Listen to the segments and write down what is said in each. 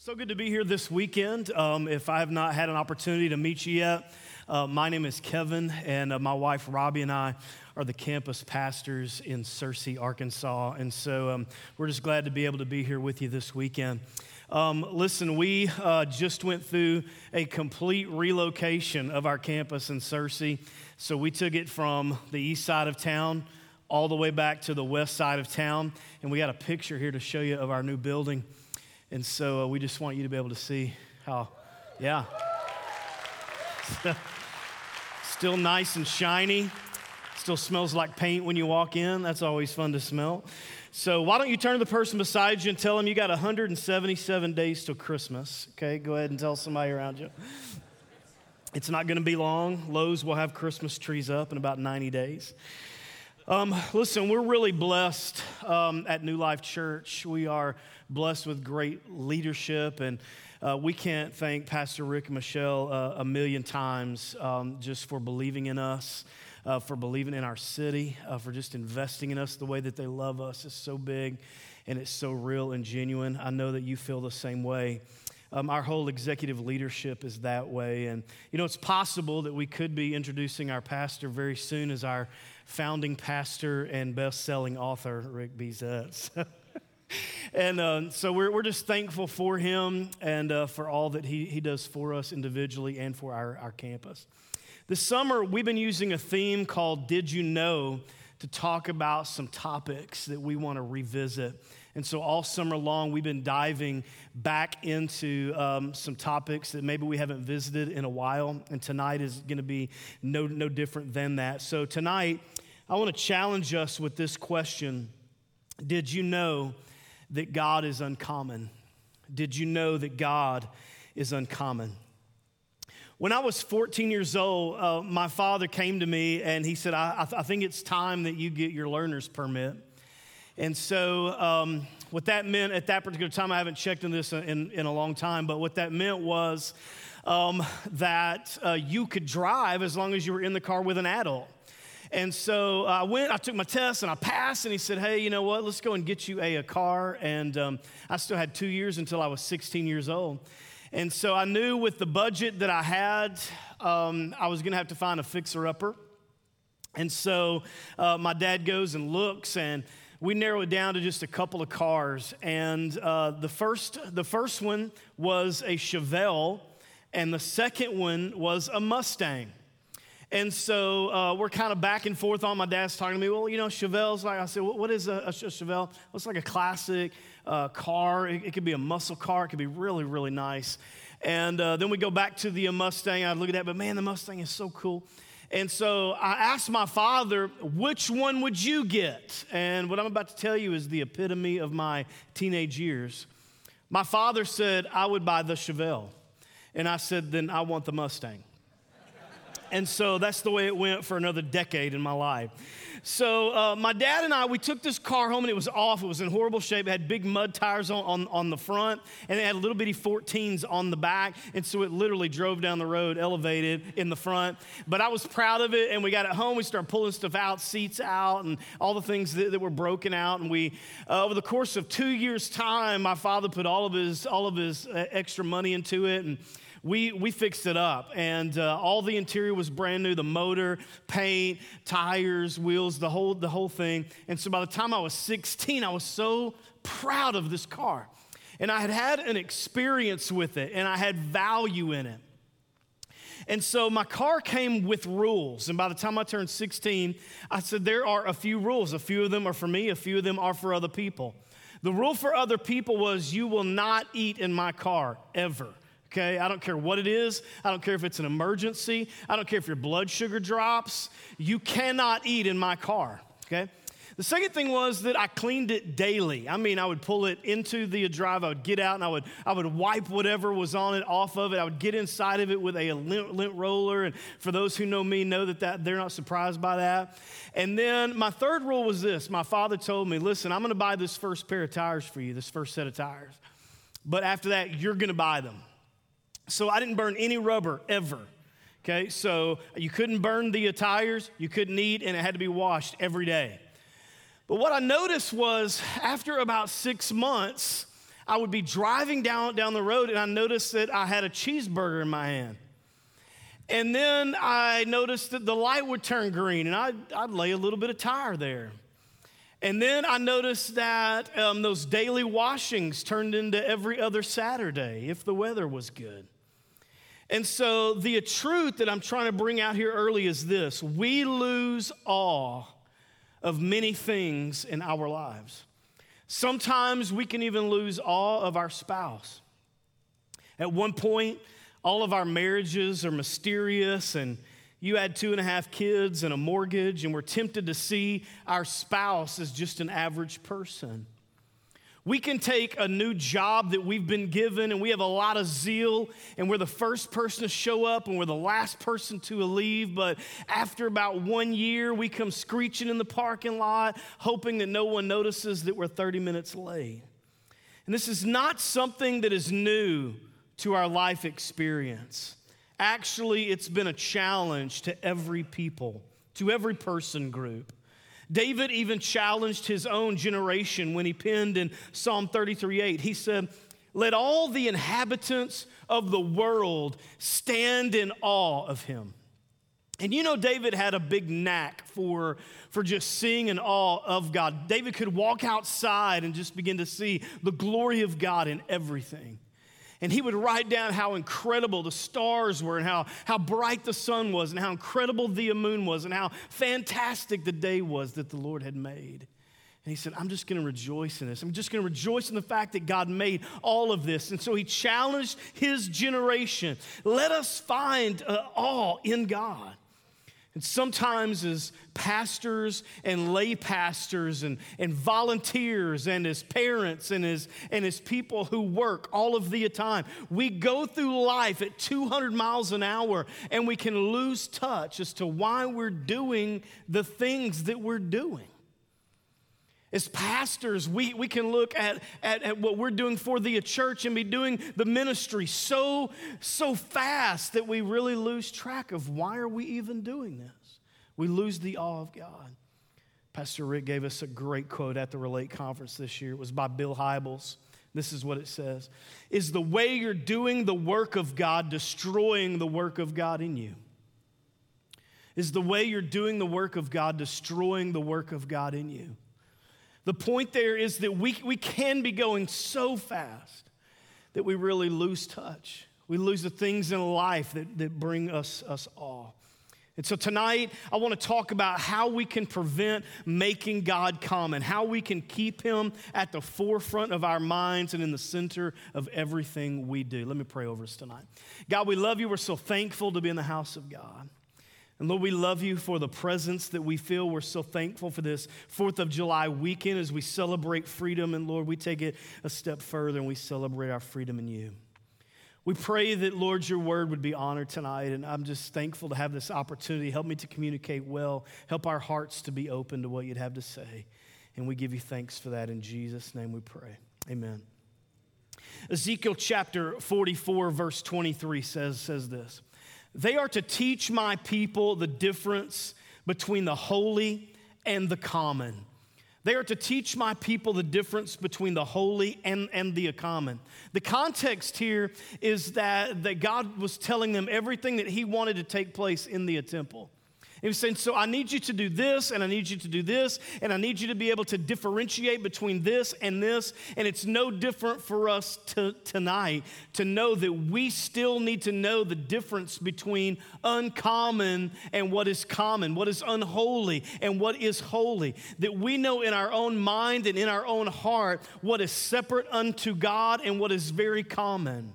So good to be here this weekend. If I have not had an opportunity to meet you yet, my name is Kevin, and my wife Robbie and I are the campus pastors in Searcy, Arkansas. And so we're just glad to be able to be here with you this weekend. Listen, we just went through a complete relocation of our campus in Searcy. So we took it from the east side of town all the way back to the west side of town. And we got a picture here to show you of our new building. And so we just want you to be able to see how, yeah. Still nice and shiny. Still smells like paint when you walk in. That's always fun to smell. So why don't you turn to the person beside you and tell them you got 177 days till Christmas. Okay, go ahead and tell somebody around you. It's not going to be long. Lowe's will have Christmas trees up in about 90 days. Listen, we're really blessed at New Life Church. We are blessed with great leadership, and we can't thank Pastor Rick and Michelle a million times just for believing in us, for believing in our city, for just investing in us. The way that they love us is so big, and it's so real and genuine. I know that you feel the same way. Our whole executive leadership is that way. And, you know, it's possible that we could be introducing our pastor very soon as our founding pastor and best-selling author, Rick Bezets. And so we're just thankful for him and for all that he does for us individually and for our campus. This summer, we've been using a theme called Did You Know to talk about some topics that we want to revisit. And so all summer long, we've been diving back into some topics that maybe we haven't visited in a while. And tonight is going to be no different than that. So tonight, I want to challenge us with this question. Did you know that God is uncommon? Did you know that God is uncommon? When I was 14 years old, my father came to me and he said, I think it's time that you get your learner's permit. And so what that meant at that particular time, I haven't checked on this in a long time, but what that meant was that you could drive as long as you were in the car with an adult. And so I took my test and I passed, and he said, hey, you know what, let's go and get you a car. And I still had 2 years until I was 16 years old. And so I knew with the budget that I had, I was going to have to find a fixer-upper. And so my dad goes and looks, and we narrow it down to just a couple of cars. And the first one was a Chevelle, and the second one was a Mustang. And so we're kind of back and forth on. My dad's talking to me, well, you know, Chevelle's like, I said, what is a Chevelle? Well, it's like a classic car. It could be a muscle car. It could be really, really nice. And then we go back to the Mustang. I look at that, but man, the Mustang is so cool. And so I asked my father, which one would you get? And what I'm about to tell you is the epitome of my teenage years. My father said, I would buy the Chevelle. And I said, then I want the Mustang. And so that's the way it went for another decade in my life. So my dad and I, we took this car home, and it was off. It was in horrible shape. It had big mud tires on the front, and it had little bitty 14s on the back. And so it literally drove down the road, elevated in the front. But I was proud of it, and we got it home. We started pulling stuff out, seats out, and all the things that were broken out. And we, over the course of 2 years' time, my father put all of his extra money into it, and we fixed it up, and all the interior was brand new, the motor, paint, tires, wheels, the whole thing. And so by the time I was 16, I was so proud of this car. And I had an experience with it, and I had value in it. And so my car came with rules, and by the time I turned 16, I said there are a few rules. A few of them are for me, a few of them are for other people. The rule for other people was you will not eat in my car, ever. Okay, I don't care what it is. I don't care if it's an emergency. I don't care if your blood sugar drops. You cannot eat in my car, okay? The second thing was that I cleaned it daily. I mean, I would pull it into the drive. I would get out, and I would wipe whatever was on it off of it. I would get inside of it with a lint roller. And for those who know me, know that they're not surprised by that. And then my third rule was this. My father told me, listen, I'm going to buy this first pair of tires for you, this first set of tires. But after that, you're going to buy them. So I didn't burn any rubber ever, okay? So you couldn't burn the tires, you couldn't eat, and it had to be washed every day. But what I noticed was after about 6 months, I would be driving down the road and I noticed that I had a cheeseburger in my hand. And then I noticed that the light would turn green and I'd lay a little bit of tire there. And then I noticed that those daily washings turned into every other Saturday if the weather was good. And so the truth that I'm trying to bring out here early is this: we lose awe of many things in our lives. Sometimes we can even lose awe of our spouse. At one point, all of our marriages are mysterious, and you had 2.5 kids and a mortgage, and we're tempted to see our spouse as just an average person. We can take a new job that we've been given and we have a lot of zeal and we're the first person to show up and we're the last person to leave, but after about 1 year, we come screeching in the parking lot, hoping that no one notices that we're 30 minutes late. And this is not something that is new to our life experience. Actually, it's been a challenge to every people, to every person group. David even challenged his own generation when he penned in Psalm 33:8. He said, "Let all the inhabitants of the world stand in awe of him." And you know, David had a big knack for just seeing in awe of God. David could walk outside and just begin to see the glory of God in everything. And he would write down how incredible the stars were and how bright the sun was and how incredible the moon was and how fantastic the day was that the Lord had made. And he said, I'm just going to rejoice in this. I'm just going to rejoice in the fact that God made all of this. And so he challenged his generation. Let us find awe in God. And sometimes as pastors and lay pastors and volunteers and as parents and as people who work all of the time, we go through life at 200 miles an hour and we can lose touch as to why we're doing the things that we're doing. As pastors, we can look at what we're doing for the church and be doing the ministry so fast that we really lose track of why are we even doing this. We lose the awe of God. Pastor Rick gave us a great quote at the Relate Conference this year. It was by Bill Hybels. This is what it says: "Is the way you're doing the work of God destroying the work of God in you? Is the way you're doing the work of God destroying the work of God in you?" The point there is that we can be going so fast that we really lose touch. We lose the things in life that bring us awe. And so tonight, I want to talk about how we can prevent making God common, how we can keep him at the forefront of our minds and in the center of everything we do. Let me pray over us tonight. God, we love you. We're so thankful to be in the house of God. And Lord, we love you for the presence that we feel. We're so thankful for this 4th of July weekend as we celebrate freedom. And Lord, we take it a step further and we celebrate our freedom in you. We pray that, Lord, your word would be honored tonight. And I'm just thankful to have this opportunity. Help me to communicate well. Help our hearts to be open to what you'd have to say. And we give you thanks for that. In Jesus' name we pray. Amen. Ezekiel chapter 44, verse 23 says this: "They are to teach my people the difference between the holy and the common." They are to teach my people the difference between the holy and the common. The context here is that God was telling them everything that he wanted to take place in the temple. He was saying, so I need you to do this, and I need you to do this, and I need you to be able to differentiate between this. And it's no different for us tonight to know that we still need to know the difference between uncommon and what is common, what is unholy and what is holy. That we know in our own mind and in our own heart what is separate unto God and what is very common.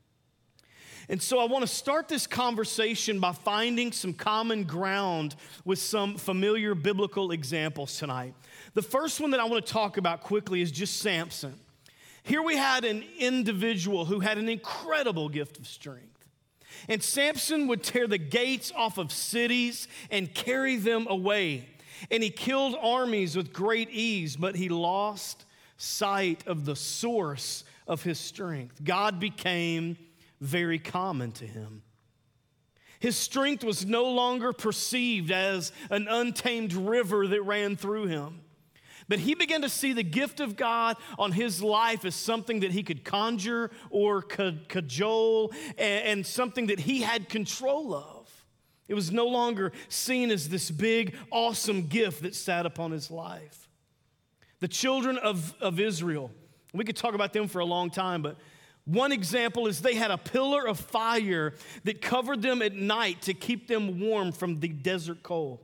And so I want to start this conversation by finding some common ground with some familiar biblical examples tonight. The first one that I want to talk about quickly is just Samson. Here we had an individual who had an incredible gift of strength. And Samson would tear the gates off of cities and carry them away. And he killed armies with great ease, but he lost sight of the source of his strength. God became very common to him. His strength was no longer perceived as an untamed river that ran through him, But he began to see the gift of God on his life as something that he could conjure or cajole and something that he had control of. It was no longer seen as this big, awesome gift that sat upon his life. The children of Israel, we could talk about them for a long time, but one example is they had a pillar of fire that covered them at night to keep them warm from the desert cold.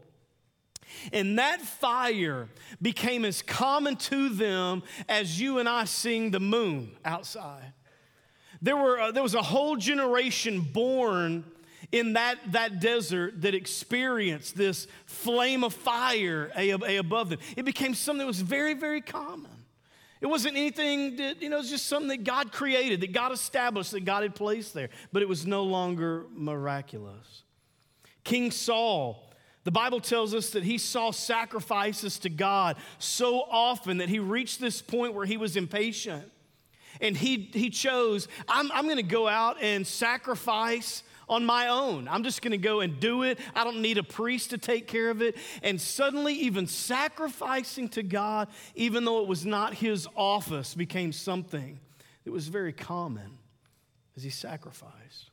And that fire became as common to them as you and I seeing the moon outside. There was a whole generation born in that desert that experienced this flame of fire above them. It became something that was very, very common. It wasn't anything that, it was just something that God created, that God established, that God had placed there. But it was no longer miraculous. King Saul, the Bible tells us that he saw sacrifices to God so often that he reached this point where he was impatient. And he chose, I'm going to go out and sacrifice on my own. I'm just going to go and do it. I don't need a priest to take care of it. And suddenly, even sacrificing to God, even though it was not his office, became something that was very common as he sacrificed.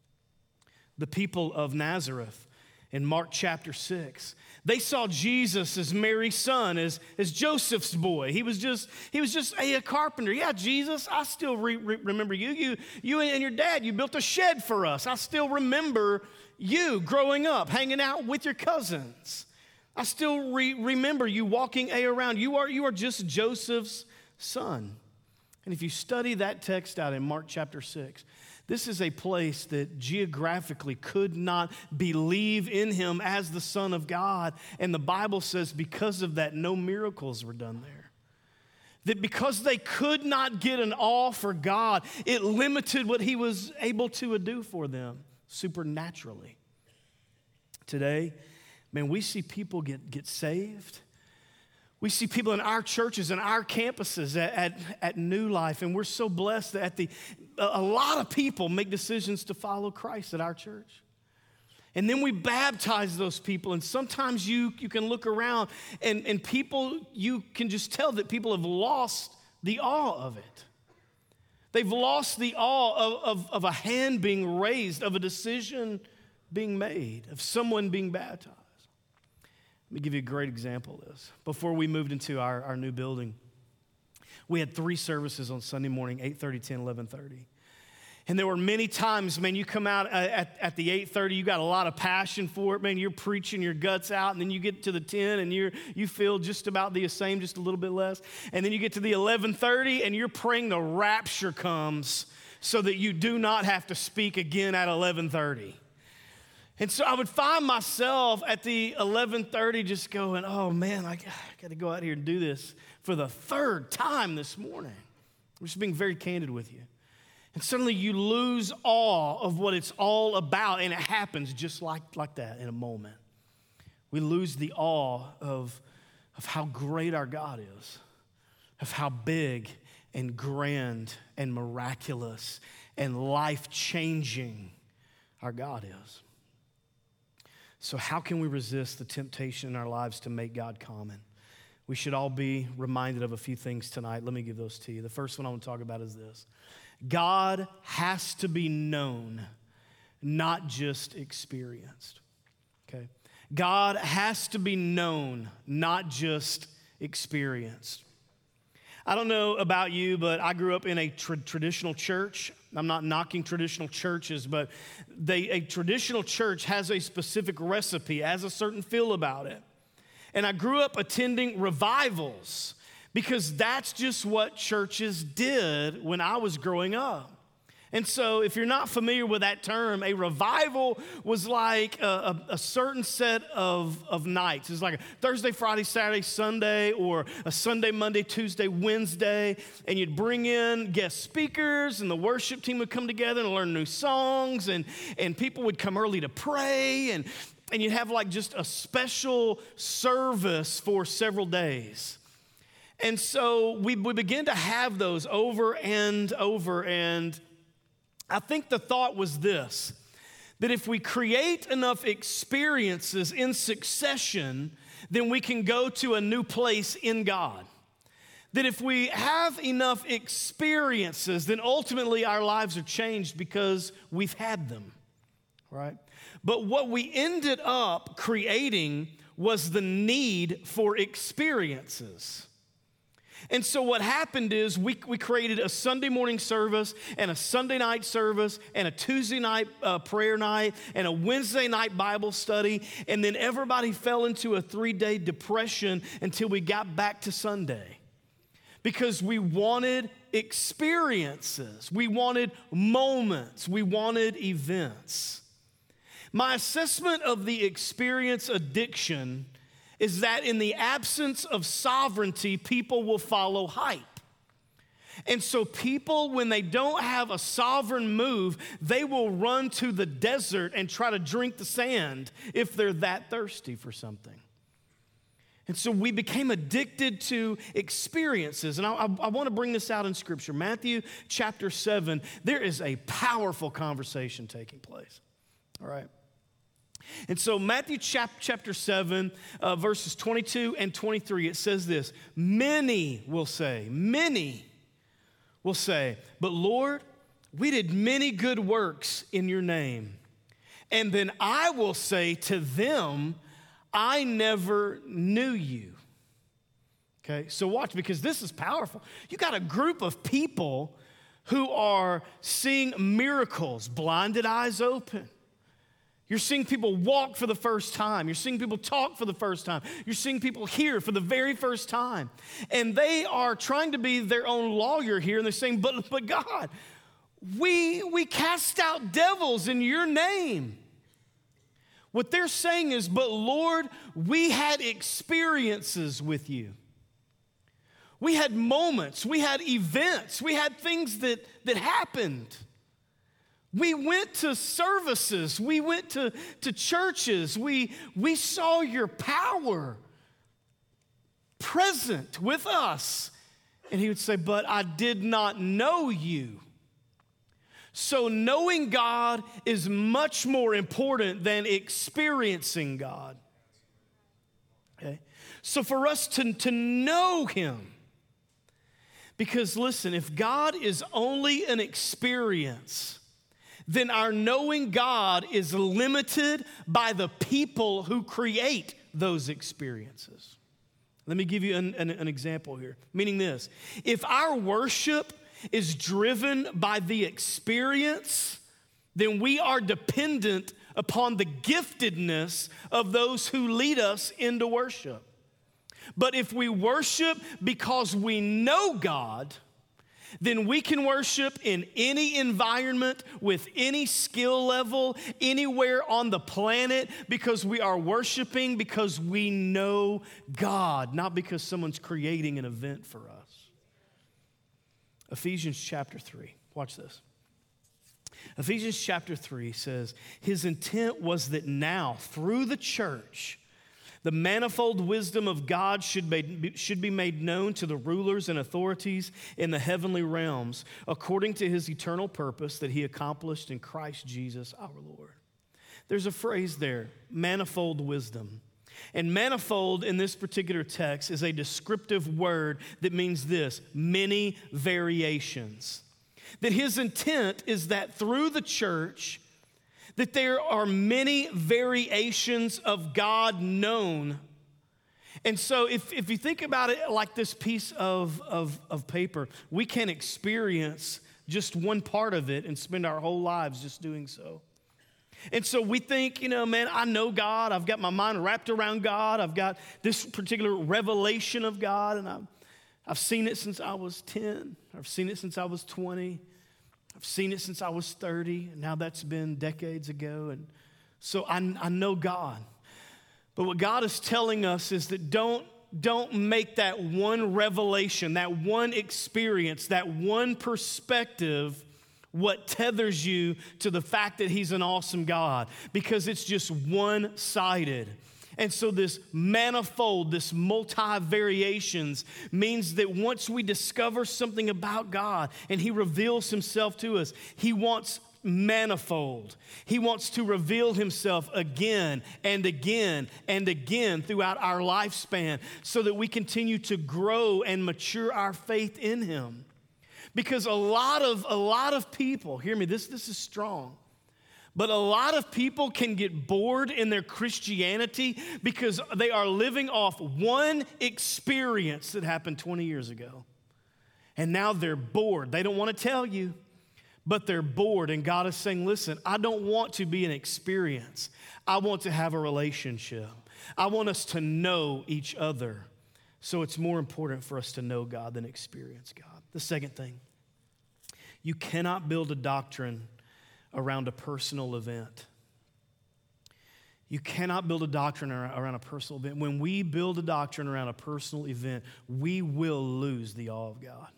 The people of Nazareth in Mark chapter 6, they saw Jesus as Mary's son, as Joseph's boy. He was just a carpenter. Yeah, Jesus, I still remember you. You and your dad, you built a shed for us. I still remember you growing up, hanging out with your cousins. I still remember you walking around. You are just Joseph's son. And if you study that text out in Mark chapter 6, this is a place that geographically could not believe in him as the Son of God. And the Bible says because of that, no miracles were done there. That because they could not get an awe for God, it limited what he was able to do for them supernaturally. Today, man, we see people get saved. We see people in our churches and our campuses at New Life, and we're so blessed that a lot of people make decisions to follow Christ at our church. And then we baptize those people, and sometimes you can look around and people, you can just tell that people have lost the awe of it. They've lost the awe of a hand being raised, of a decision being made, of someone being baptized. Let me give you a great example of this. Before we moved into our new building, we had 3 services on Sunday morning, 8:30, 10, 11:30. And there were many times, man, you come out at the 8:30, you got a lot of passion for it, man, you're preaching your guts out, and then you get to the 10 and you feel just about the same, just a little bit less. And then you get to the 11:30 and you're praying the rapture comes so that you do not have to speak again at 11:30. And so I would find myself at the 11:30 just going, oh man, I got to go out here and do this for the 3rd time this morning. I'm just being very candid with you. And suddenly you lose awe of what it's all about, and it happens just like that in a moment. We lose the awe of how great our God is, of how big and grand and miraculous and life-changing our God is. So how can we resist the temptation in our lives to make God common? We should all be reminded of a few things tonight. Let me give those to you. The first one I want to talk about is this. God has to be known, not just experienced. Okay? God has to be known, not just experienced. I don't know about you, but I grew up in a traditional church. I'm not knocking traditional churches, but a traditional church has a specific recipe, has a certain feel about it. And I grew up attending revivals because that's just what churches did when I was growing up. And so if you're not familiar with that term, a revival was like a certain set of nights. It's like a Thursday, Friday, Saturday, Sunday, or a Sunday, Monday, Tuesday, Wednesday. And you'd bring in guest speakers, and the worship team would come together and learn new songs, and people would come early to pray, and you'd have like just a special service for several days. And so we began to have those over and over, and I think the thought was this, that if we create enough experiences in succession, then we can go to a new place in God. That if we have enough experiences, then ultimately our lives are changed because we've had them, right? But what we ended up creating was the need for experiences. And so what happened is we created a Sunday morning service and a Sunday night service and a Tuesday night prayer night and a Wednesday night Bible study, and then everybody fell into a 3-day depression until we got back to Sunday. Because we wanted experiences, we wanted moments, we wanted events. My assessment of the experience addiction is that in the absence of sovereignty, people will follow hype. And so people, when they don't have a sovereign move, they will run to the desert and try to drink the sand if they're that thirsty for something. And so we became addicted to experiences. And I want to bring this out in Scripture. Matthew chapter 7, there is a powerful conversation taking place. All right. And so Matthew chapter 7, verses 22 and 23, it says this: many will say, but Lord, we did many good works in your name. And then I will say to them, I never knew you. Okay, so watch, because this is powerful. You got a group of people who are seeing miracles, blinded eyes open. You're seeing people walk for the first time. You're seeing people talk for the first time. You're seeing people hear for the very first time. And they are trying to be their own lawyer here, and they're saying, but God, we cast out devils in your name. What they're saying is, but Lord, we had experiences with you. We had moments, we had events, we had things that happened. We went to services, we went to churches, we saw your power present with us. And he would say, but I did not know you. So knowing God is much more important than experiencing God. Okay? So for us to know him, because listen, if God is only an experience, then our knowing God is limited by the people who create those experiences. Let me give you an example here, meaning this: if our worship is driven by the experience, then we are dependent upon the giftedness of those who lead us into worship. But if we worship because we know God, then we can worship in any environment, with any skill level, anywhere on the planet, because we are worshiping because we know God, not because someone's creating an event for us. Ephesians chapter 3, watch this. Ephesians chapter 3 says, his intent was that now, through the church, the manifold wisdom of God should be made known to the rulers and authorities in the heavenly realms, according to his eternal purpose that he accomplished in Christ Jesus our Lord. There's a phrase there, manifold wisdom. And manifold in this particular text is a descriptive word that means this: many variations. That his intent is that through the church, that there are many variations of God known. And so if you think about it like this piece of paper, we can experience just one part of it and spend our whole lives just doing so. And so we think, man, I know God. I've got my mind wrapped around God. I've got this particular revelation of God, and I've seen it since I was 10. I've seen it since I was 20. I've seen it since I was 30, and now that's been decades ago. And so I know God. But what God is telling us is that don't make that one revelation, that one experience, that one perspective what tethers you to the fact that he's an awesome God, because it's just one-sided. And so this manifold, this multi-variations means that once we discover something about God and he reveals himself to us, he wants manifold. He wants to reveal himself again and again and again throughout our lifespan so that we continue to grow and mature our faith in him. Because a lot of people, hear me, this is strong. But a lot of people can get bored in their Christianity because they are living off one experience that happened 20 years ago. And now they're bored. They don't want to tell you, but they're bored. And God is saying, listen, I don't want to be an experience. I want to have a relationship. I want us to know each other. So it's more important for us to know God than experience God. The second thing, you cannot build a doctrine around a personal event. You cannot build a doctrine around a personal event. When we build a doctrine around a personal event, we will lose the awe of God.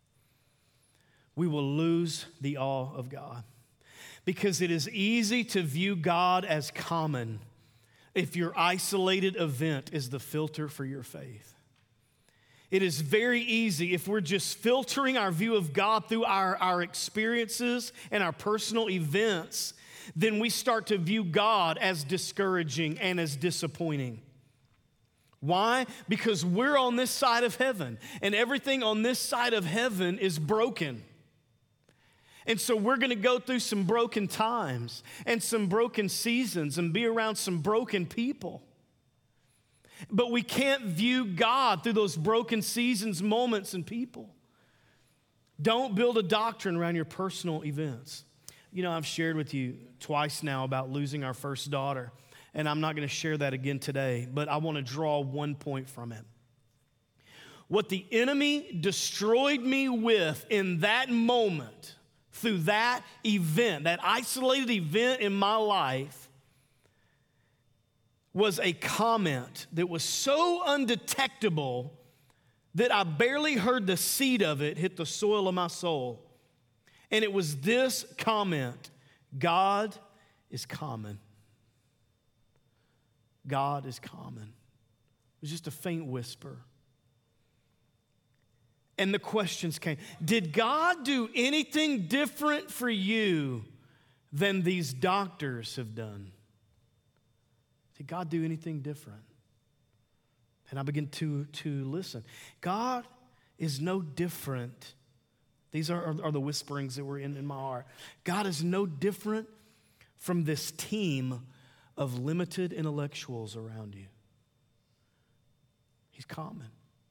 We will lose the awe of God. Because it is easy to view God as common if your isolated event is the filter for your faith. It is very easy if we're just filtering our view of God through our experiences and our personal events, then we start to view God as discouraging and as disappointing. Why? Because we're on this side of heaven, and everything on this side of heaven is broken. And so we're going to go through some broken times and some broken seasons and be around some broken people. But we can't view God through those broken seasons, moments, and people. Don't build a doctrine around your personal events. You know, I've shared with you twice now about losing our first daughter, and I'm not going to share that again today, but I want to draw one point from it. What the enemy destroyed me with in that moment, through that event, that isolated event in my life, was a comment that was so undetectable that I barely heard the seed of it hit the soil of my soul. And it was this comment: God is common. God is common. It was just a faint whisper. And the questions came. Did God do anything different for you than these doctors have done? Did God do anything different? And I begin to listen. God is no different. These are the whisperings that were in my heart. God is no different from this team of limited intellectuals around you. He's common.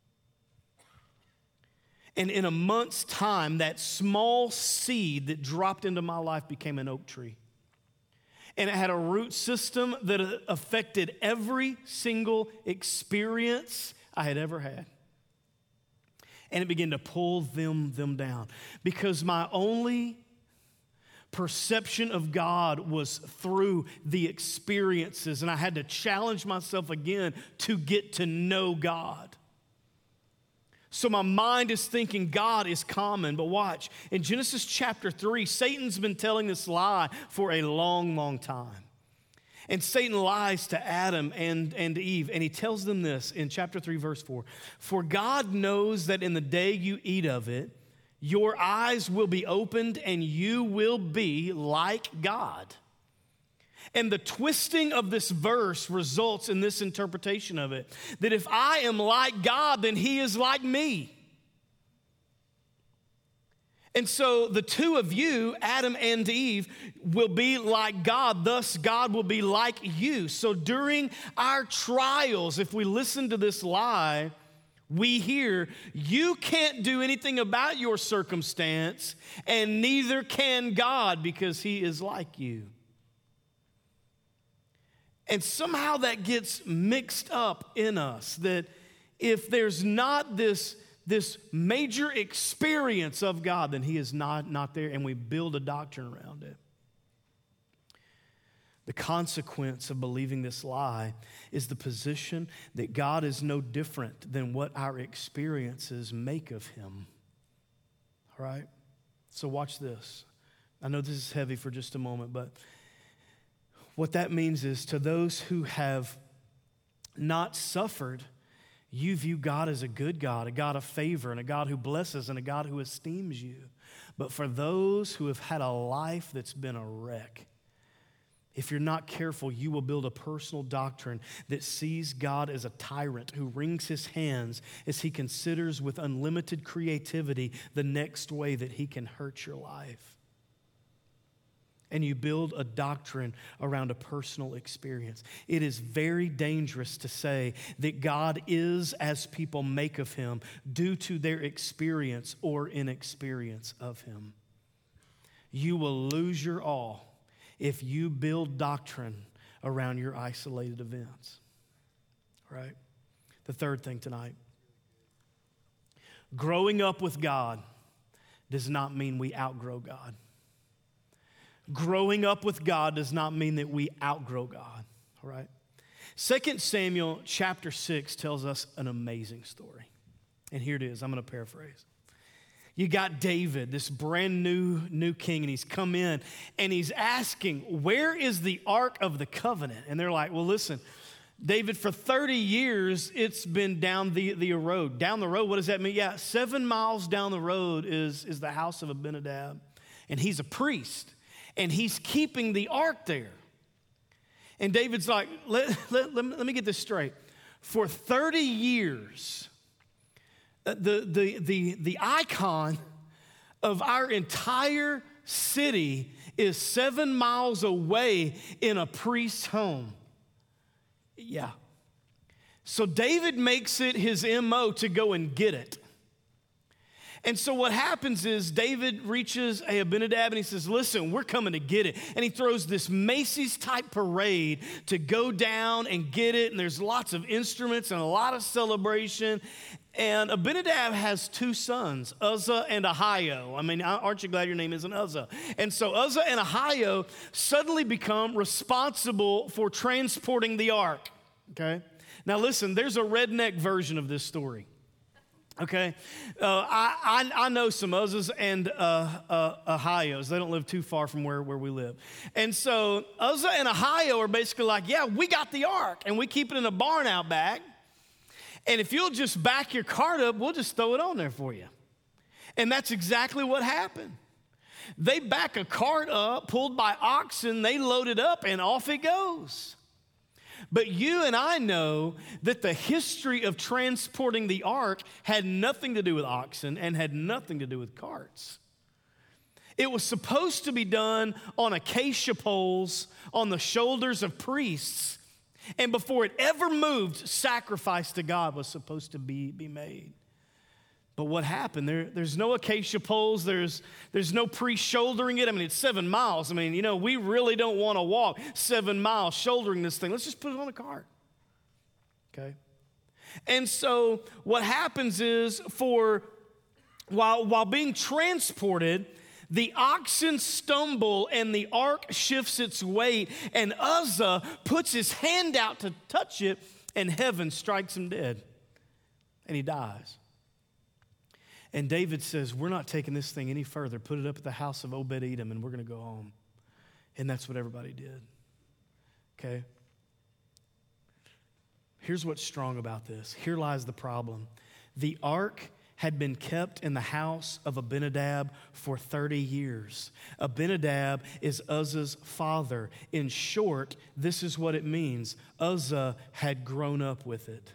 And in a month's time, that small seed that dropped into my life became an oak tree. And it had a root system that affected every single experience I had ever had. And it began to pull them down. Because my only perception of God was through the experiences. And I had to challenge myself again to get to know God. So my mind is thinking God is common. But watch, in Genesis chapter 3, Satan's been telling this lie for a long, long time. And Satan lies to Adam and Eve, and he tells them this in chapter 3, verse 4. For God knows that in the day you eat of it, your eyes will be opened and you will be like God. And the twisting of this verse results in this interpretation of it, that if I am like God, then he is like me. And so the two of you, Adam and Eve, will be like God, thus God will be like you. So during our trials, if we listen to this lie, we hear, you can't do anything about your circumstance, and neither can God because he is like you. And somehow that gets mixed up in us, that if there's not this major experience of God, then he is not there, and we build a doctrine around it. The consequence of believing this lie is the position that God is no different than what our experiences make of him. All right? So watch this. I know this is heavy for just a moment, but what that means is to those who have not suffered, you view God as a good God, a God of favor, and a God who blesses, and a God who esteems you. But for those who have had a life that's been a wreck, if you're not careful, you will build a personal doctrine that sees God as a tyrant who wrings his hands as he considers with unlimited creativity the next way that he can hurt your life. And you build a doctrine around a personal experience. It is very dangerous to say that God is as people make of him due to their experience or inexperience of him. You will lose your all if you build doctrine around your isolated events. Right? The third thing tonight. Growing up with God does not mean we outgrow God. Growing up with God does not mean that we outgrow God, all right? 2 Samuel chapter 6 tells us an amazing story. And here it is. I'm going to paraphrase. You got David, this brand new king, and he's come in and he's asking, where is the Ark of the Covenant? And they're like, well, listen, David, for 30 years, it's been down the road. Down the road, what does that mean? Yeah, 7 miles down the road is the house of Abinadab, and he's a priest. And he's keeping the ark there. And David's like, let me get this straight. For 30 years, the icon of our entire city is 7 miles away in a priest's home. Yeah. So David makes it his MO to go and get it. And so what happens is David reaches Abinadab and he says, listen, we're coming to get it. And he throws this Macy's type parade to go down and get it. And there's lots of instruments and a lot of celebration. And Abinadab has 2 sons, Uzzah and Ahio. I mean, aren't you glad your name isn't Uzzah? And so Uzzah and Ahio suddenly become responsible for transporting the ark, okay? Now listen, there's a redneck version of this story. Okay, I know some Uzzahs and Ahios. They don't live too far from where we live. And so Uzzah and Ahio are basically like, yeah, we got the ark, and we keep it in a barn out back. And if you'll just back your cart up, we'll just throw it on there for you. And that's exactly what happened. They back a cart up, pulled by oxen, they load it up, and off it goes. But you and I know that the history of transporting the ark had nothing to do with oxen and had nothing to do with carts. It was supposed to be done on acacia poles on the shoulders of priests. And before it ever moved, sacrifice to God was supposed to be made. But what happened? There's no acacia poles. There's no priest shouldering it. I mean, it's 7 miles. I mean, you know, we really don't want to walk 7 miles shouldering this thing. Let's just put it on a cart. Okay? And so what happens is while being transported, the oxen stumble and the ark shifts its weight, and Uzzah puts his hand out to touch it, and heaven strikes him dead, and he dies. And David says, we're not taking this thing any further. Put it up at the house of Obed-Edom, and we're going to go home. And that's what everybody did. Okay? Here's what's strong about this. Here lies the problem. The ark had been kept in the house of Abinadab for 30 years. Abinadab is Uzzah's father. In short, this is what it means. Uzzah had grown up with it.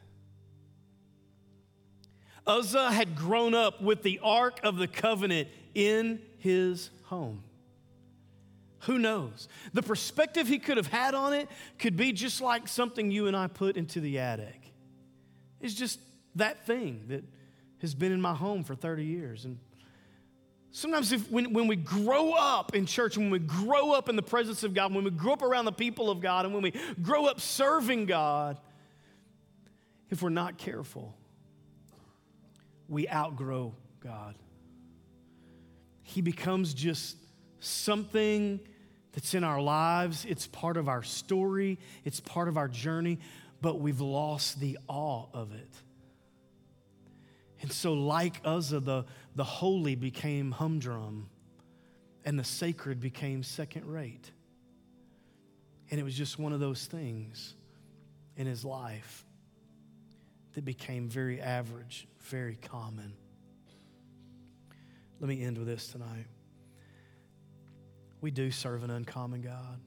Uzzah had grown up with the Ark of the Covenant in his home. Who knows? The perspective he could have had on it could be just like something you and I put into the attic. It's just that thing that has been in my home for 30 years. And sometimes when we grow up in church, when we grow up in the presence of God, when we grow up around the people of God, and when we grow up serving God, if we're not careful, we outgrow God. He becomes just something that's in our lives. It's part of our story. It's part of our journey, but we've lost the awe of it. And so like Uzzah, the holy became humdrum, and the sacred became second rate. And it was just one of those things in his life. that became very average, very common. Let me end with this tonight. We do serve an uncommon God.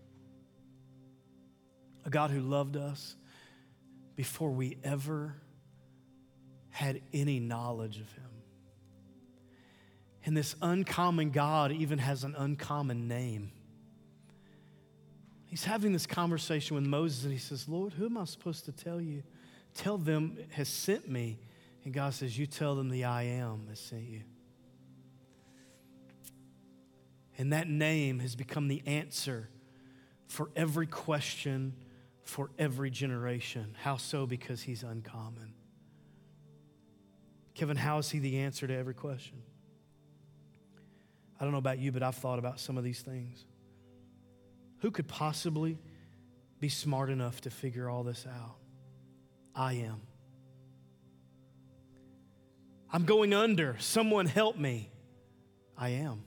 A God who loved us before we ever had any knowledge of Him. And this uncommon God even has an uncommon name. He's having this conversation with Moses, and he says, Lord, who am I supposed to tell you? Tell them has sent me. And God says, you tell them the I am has sent you. And that name has become the answer for every question, for every generation. How so? Because He's uncommon. Kevin, how is He the answer to every question? I don't know about you, but I've thought about some of these things. Who could possibly be smart enough to figure all this out? I am. I'm going under. Someone help me. I am.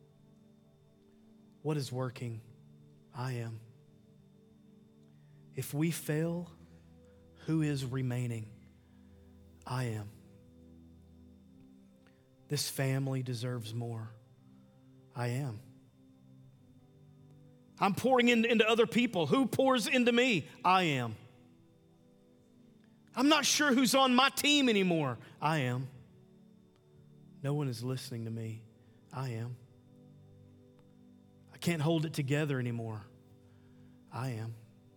What is working? I am. If we fail, who is remaining? I am. This family deserves more. I am. I'm pouring into other people. Who pours into me? I am. I'm not sure who's on my team anymore. I am. No one is listening to me. I am. I can't hold it together anymore. I am.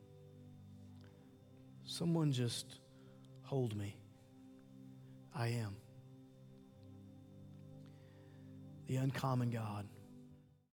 Someone just hold me. I am. The uncommon God.